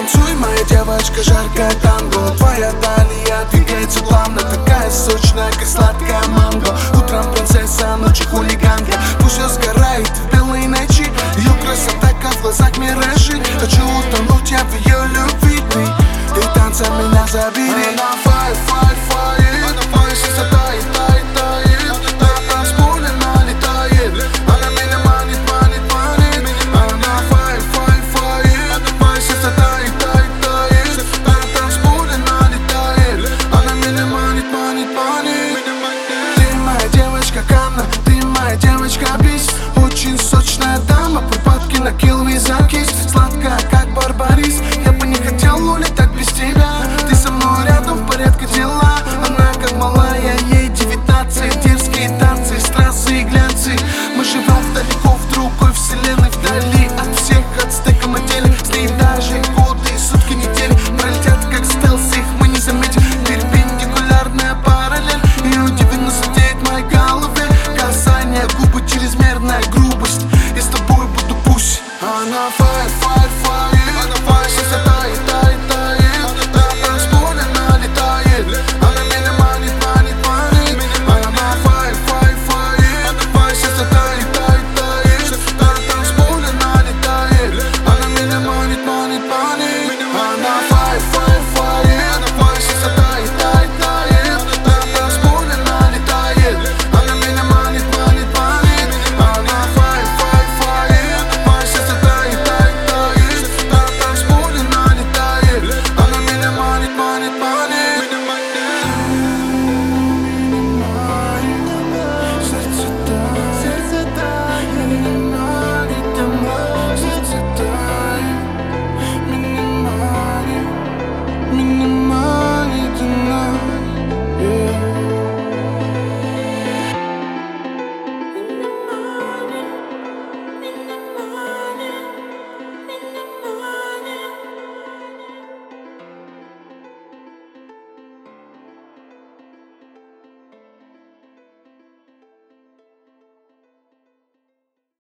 Танцуй, моя девочка, жаркое танго. Твоя талия двигается плавно, такая сочная, как сладкая манго. Утром принцесса, ночью хулиганка. Пусть все сгорает в белой ночи. Ее красота, как в глазах миражи. Хочу утонуть я в ее любви. Ты танцем меня забери.